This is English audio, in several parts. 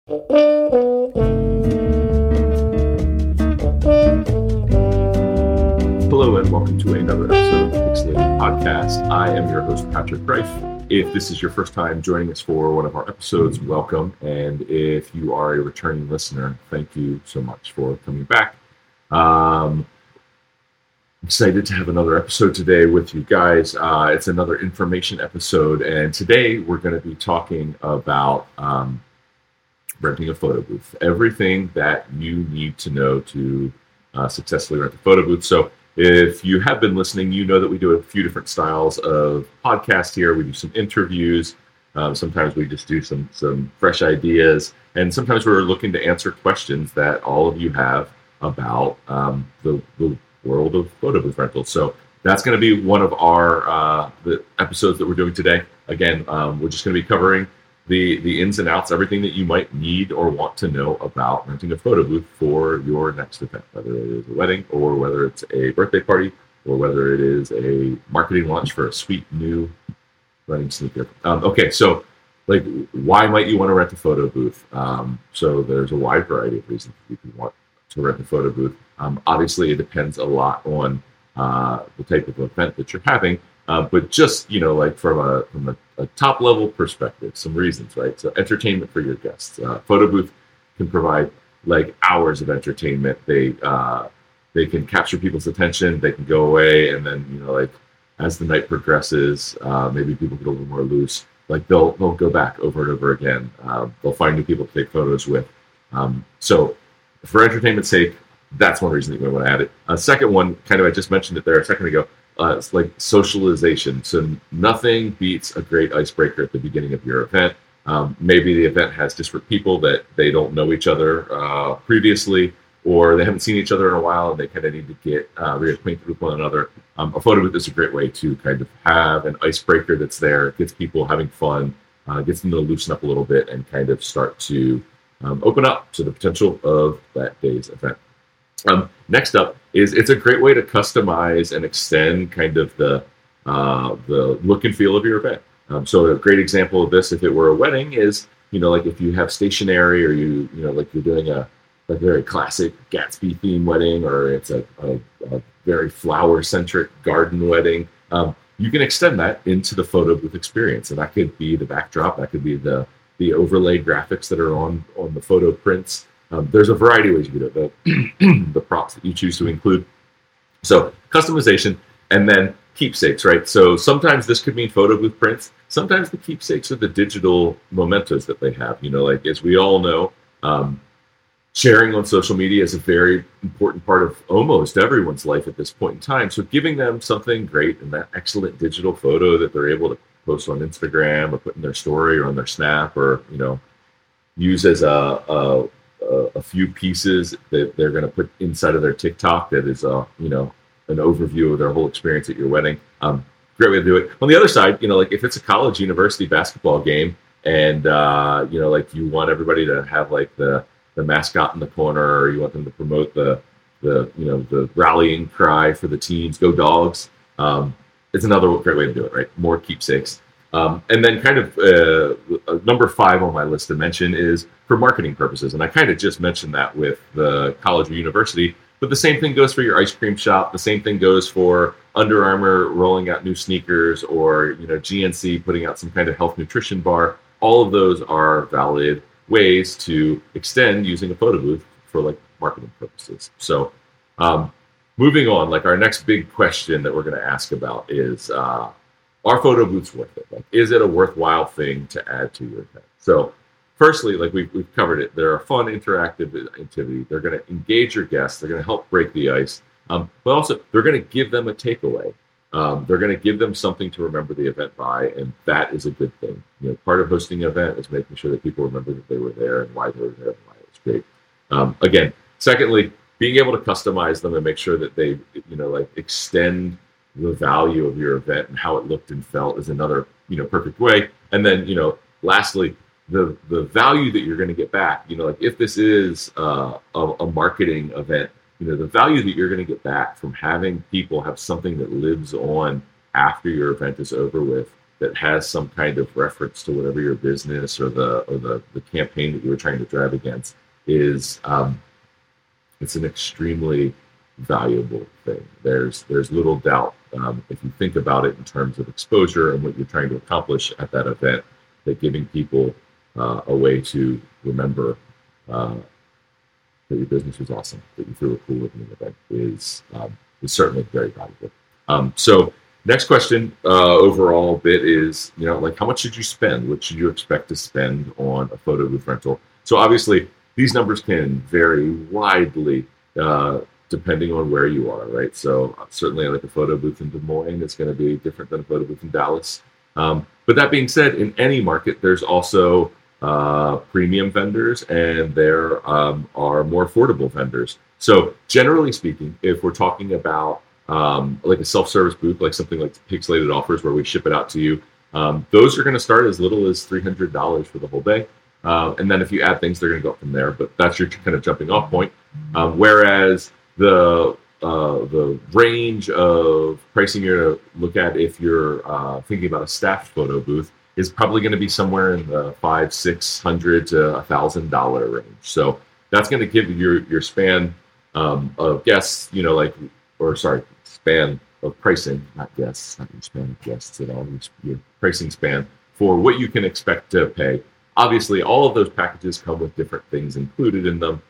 Hello and welcome to another episode of the Pixelated Podcast. I am your host, Patrick Reif. If this is your first time joining us for one of our episodes, welcome. And if you are a returning listener, thank you so much for coming back. Excited to have another episode today with you guys. It's another information episode, and today we're going to be talking about renting a photo booth. Everything that you need to know to successfully rent a photo booth. So if you have been listening, you know that we do a few different styles of podcast here. We do some interviews. Sometimes we just do some fresh ideas. And sometimes we're looking to answer questions that all of you have about the world of photo booth rentals. So that's going to be one of our the episodes that we're doing today. Again, we're just going to be covering the ins and outs, everything that you might need or want to know about renting a photo booth for your next event, whether it is a wedding or whether it's a birthday party or whether it is a marketing launch for a sweet new wedding sneaker. Okay, so like, why might you want to rent a photo booth? So there's a wide variety of reasons you can want to rent a photo booth. Obviously, it depends a lot on the type of event that you're having. But just, like from a top level perspective, some reasons, right? So entertainment for your guests. Photo booth can provide like hours of entertainment. They can capture people's attention. They can go away, and then like as the night progresses, maybe people get a little more loose. Like they'll go back over and over again. They'll find new people to take photos with. So for entertainment's sake, that's one reason that you want to add it. Second one, kind of, I just mentioned it there a second ago. It's like socialization. So nothing beats a great icebreaker at the beginning of your event. Maybe the event has disparate people that they don't know each other previously, or they haven't seen each other in a while and they kind of need to get reacquainted with one another. A photo booth is a great way to kind of have an icebreaker that's there, gets people having fun, gets them to loosen up a little bit and kind of start to open up to the potential of that day's event. Next up is it's a great way to customize and extend kind of the look and feel of your event. So a great example of this, if it were a wedding, is like if you have stationery or like you're doing a very classic Gatsby theme wedding, or it's a very flower centric garden wedding. You can extend that into the photo booth experience, and that could be the backdrop, that could be the overlay graphics that are on the photo prints. There's a variety of ways you can do it. The props that you choose to include. So customization, and then keepsakes, right? So sometimes this could mean photo booth prints. Sometimes the keepsakes are the digital mementos that they have. Like as we all know, sharing on social media is a very important part of almost everyone's life at this point in time. So giving them something great and that excellent digital photo that they're able to post on Instagram or put in their story or on their Snap, or use as a few pieces that they're going to put inside of their TikTok that is an overview of their whole experience at your wedding. Great way to do it. On the other side, like if it's a college university basketball game and like you want everybody to have like the mascot in the corner, or you want them to promote the rallying cry for the teams, go dogs. It's another great way to do it, right? More keepsakes. And then kind of number 5 on my list to mention is for marketing purposes. And I kind of just mentioned that with the college or university, but the same thing goes for your ice cream shop. The same thing goes for Under Armour rolling out new sneakers, or GNC putting out some kind of health nutrition bar. All of those are valid ways to extend using a photo booth for like marketing purposes. So moving on, like our next big question that we're going to ask about is, are photo booths worth it? Like, is it a worthwhile thing to add to your event? So firstly, like we've covered it, they're a fun interactive activity. They're going to engage your guests. They're going to help break the ice. But also they're going to give them a takeaway. They're going to give them something to remember the event by, and that is a good thing. Part of hosting an event is making sure that people remember that they were there and why they were there and why it was great. Again, secondly, being able to customize them and make sure that they, like extend the value of your event and how it looked and felt is another, perfect way. And then, lastly, the value that you're going to get back, like if this is a marketing event, the value that you're going to get back from having people have something that lives on after your event is over with that has some kind of reference to whatever your business or the campaign that you were trying to drive against is it's an extremely valuable thing. There's little doubt if you think about it in terms of exposure and what you're trying to accomplish at that event, that giving people a way to remember that your business was awesome, that you threw a cool living event is certainly very valuable. So next question overall bit is, like how much should you spend? What should you expect to spend on a photo booth rental? So obviously these numbers can vary widely depending on where you are, right? So certainly like a photo booth in Des Moines is going to be different than a photo booth in Dallas. But that being said, in any market, there's also premium vendors and there are more affordable vendors. So generally speaking, if we're talking about like a self-service booth, like something like Pixelated Offers where we ship it out to you, those are going to start as little as $300 for the whole day. And then if you add things, they're going to go up from there. But that's your kind of jumping off point. Whereas the range of pricing you're going to look at if you're thinking about a staffed photo booth is probably going to be somewhere in the $500-600 to $1,000 range. So that's going to give you your span of guests, span of pricing, not guests, not your span of guests at all, your pricing span for what you can expect to pay. Obviously, all of those packages come with different things included in them.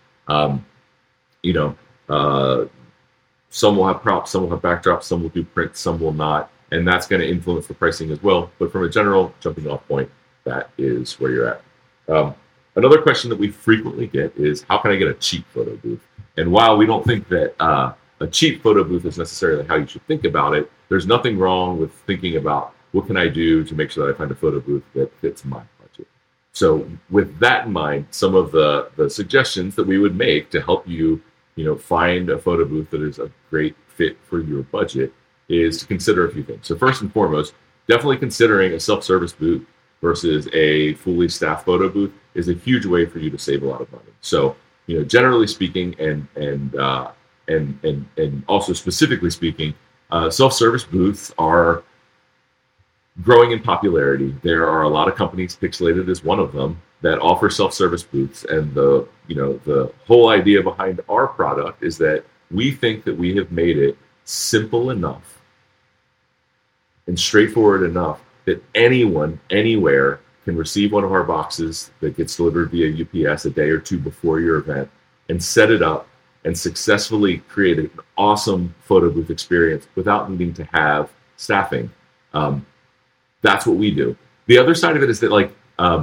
Some will have props, some will have backdrops, some will do prints, some will not. And that's going to influence the pricing as well. But from a general jumping off point, that is where you're at. Another question that we frequently get is, how can I get a cheap photo booth? And while we don't think that a cheap photo booth is necessarily how you should think about it, there's nothing wrong with thinking about what can I do to make sure that I find a photo booth that fits my budget. So with that in mind, some of the suggestions that we would make to help you, find a photo booth that is a great fit for your budget is to consider a few things. So first and foremost, definitely considering a self-service booth versus a fully staffed photo booth is a huge way for you to save a lot of money. So, generally speaking, and also specifically speaking, self-service booths are growing in popularity. There are a lot of companies, Pixelated is one of them, that offer self-service booths. And the whole idea behind our product is that we think that we have made it simple enough and straightforward enough that anyone, anywhere, can receive one of our boxes that gets delivered via UPS a day or two before your event and set it up and successfully create an awesome photo booth experience without needing to have staffing. That's what we do. The other side of it is that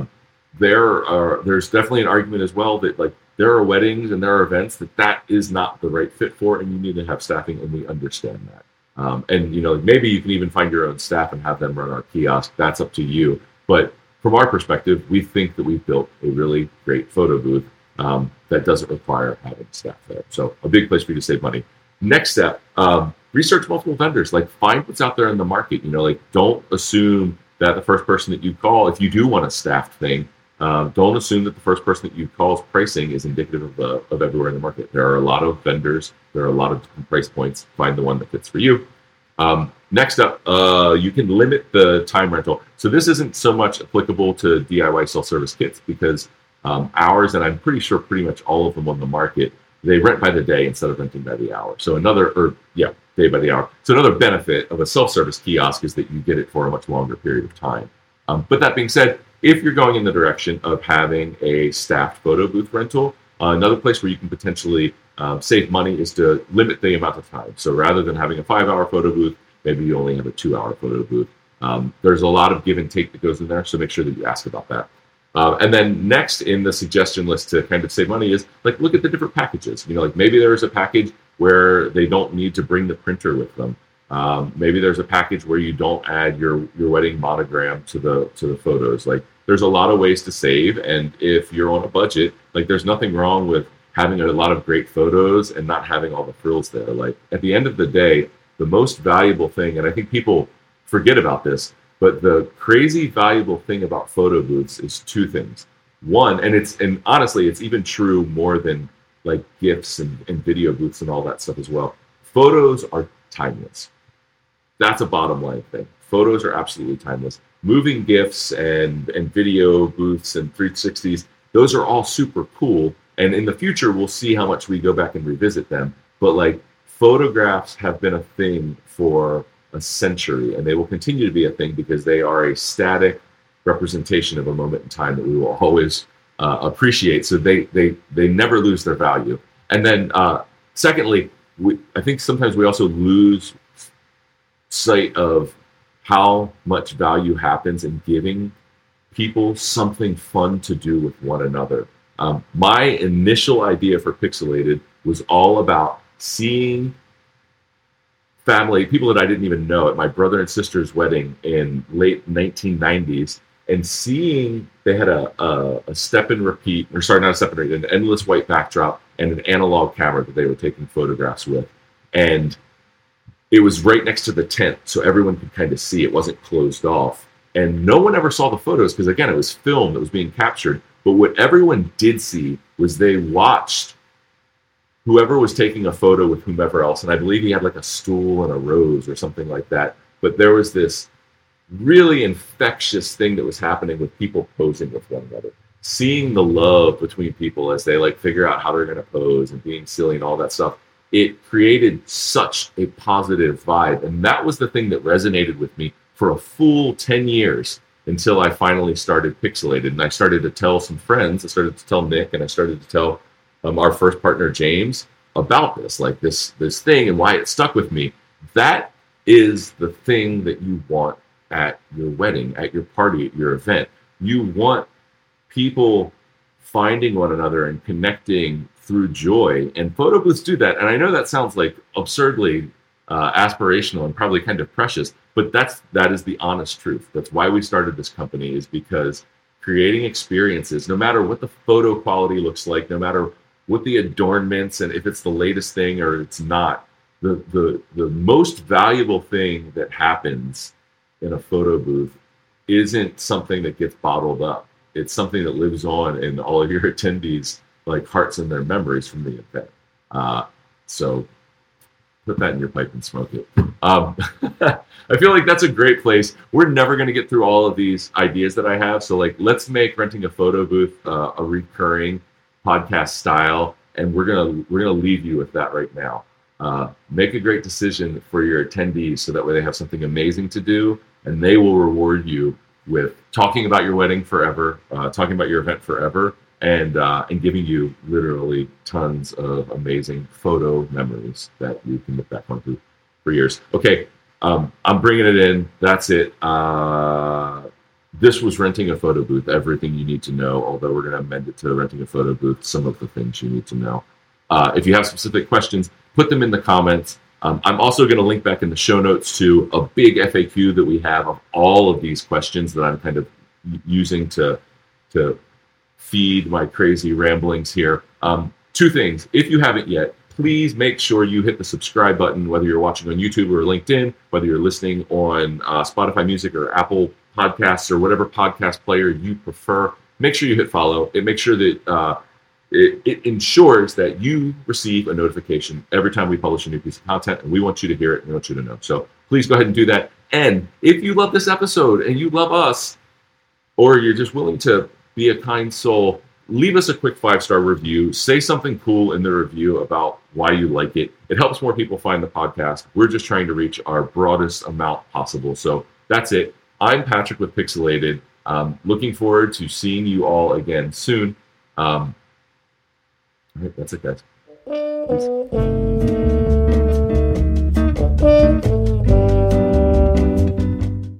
there's definitely an argument as well that there are weddings and there are events that is not the right fit for, and you need to have staffing, and we understand that. Maybe you can even find your own staff and have them run our kiosk. That's up to you. But from our perspective, we think that we've built a really great photo booth that doesn't require having staff there. So a big place for you to save money. Next step, research multiple vendors. Find what's out there in the market. Don't assume that the first person that you call, if you do want a staffed thing, don't assume that the first person that you call's pricing is indicative of everywhere in the market. There are a lot of vendors. There are a lot of different price points. Find the one that fits for you. Next up, you can limit the time rental. So this isn't so much applicable to DIY self-service kits because ours, and I'm pretty sure pretty much all of them on the market, they rent by the day instead of renting by the hour. So day by the hour. So another benefit of a self-service kiosk is that you get it for a much longer period of time. But that being said, if you're going in the direction of having a staffed photo booth rental, another place where you can potentially save money is to limit the amount of time. So rather than having a 5-hour photo booth, maybe you only have a 2-hour photo booth. There's a lot of give and take that goes in there, so make sure that you ask about that. And then next in the suggestion list to kind of save money is look at the different packages. Maybe there's a package where they don't need to bring the printer with them. Maybe there's a package where you don't add your wedding monogram to the photos. There's a lot of ways to save, and if you're on a budget, there's nothing wrong with having a lot of great photos and not having all the frills there. At the end of the day, the most valuable thing, and I think people forget about this, but the crazy valuable thing about photo booths is two things. One, and honestly, it's even true more than GIFs and video booths and all that stuff as well. Photos are timeless. That's a bottom line thing. Photos are absolutely timeless. moving GIFs and video booths and 360s, those are all super cool. And in the future, we'll see how much we go back and revisit them. But like photographs have been a thing for a century, and they will continue to be a thing because they are a static representation of a moment in time that we will always appreciate. So they never lose their value. And then secondly, I think sometimes we also lose sight of how much value happens in giving people something fun to do with one another. My initial idea for Pixelated was all about seeing family, people that I didn't even know, at my brother and sister's wedding in late 1990s, and seeing they had a step and repeat, or sorry, not a step and repeat, an endless white backdrop and an analog camera that they were taking photographs with. And it was right next to the tent, so everyone could kind of see. It wasn't closed off. And no one ever saw the photos because, again, it was film that was being captured. But what everyone did see was they watched whoever was taking a photo with whomever else. And I believe he had like a stool and a rose or something like that. But there was this really infectious thing that was happening with people posing with one another. Seeing the love between people as they like figure out how they're going to pose and being silly and all that stuff. It created such a positive vibe. And that was the thing that resonated with me for a full 10 years until I finally started Pixelated. And I started to tell some friends, I started to tell Nick, and I started to tell our first partner, James, about this, like this thing and why it stuck with me. That is the thing that you want at your wedding, at your party, at your event. You want people finding one another and connecting through joy, and photo booths do that. And I know that sounds like absurdly aspirational and probably kind of precious, but that is the honest truth. That's why we started this company, is because creating experiences, no matter what the photo quality looks like, no matter what the adornments and if it's the latest thing or it's not, the most valuable thing that happens in a photo booth isn't something that gets bottled up. It's something that lives on in all of your attendees' like hearts and their memories from the event. So put that in your pipe and smoke it. I feel like that's a great place. We're never going to get through all of these ideas that I have. So like, let's make renting a photo booth a recurring podcast style, and we're gonna leave you with that right now. Make a great decision for your attendees so that way they have something amazing to do, and they will reward you with talking about your wedding forever, talking about your event forever, and giving you literally tons of amazing photo memories that you can look back on for years. Okay, I'm bringing it in. That's it. This was renting a photo booth, everything you need to know, although we're going to amend it to renting a photo booth, some of the things you need to know. If you have specific questions, put them in the comments. I'm also going to link back in the show notes to a big FAQ that we have of all of these questions that I'm kind of using to feed my crazy ramblings here. Two things. If you haven't yet, please make sure you hit the subscribe button, whether you're watching on YouTube or LinkedIn, whether you're listening on Spotify Music or Apple Podcasts or whatever podcast player you prefer. Make sure you hit follow. It makes sure that it ensures that you receive a notification every time we publish a new piece of content, and we want you to hear it and we want you to know. So please go ahead and do that. And if you love this episode and you love us, or you're just willing to be a kind soul, leave us a quick 5-star review. Say something cool in the review about why you like it. It helps more people find the podcast. We're just trying to reach our broadest amount possible. So that's it. I'm Patrick with Pixelated. Looking forward to seeing you all again soon. All right, that's it, guys. Peace.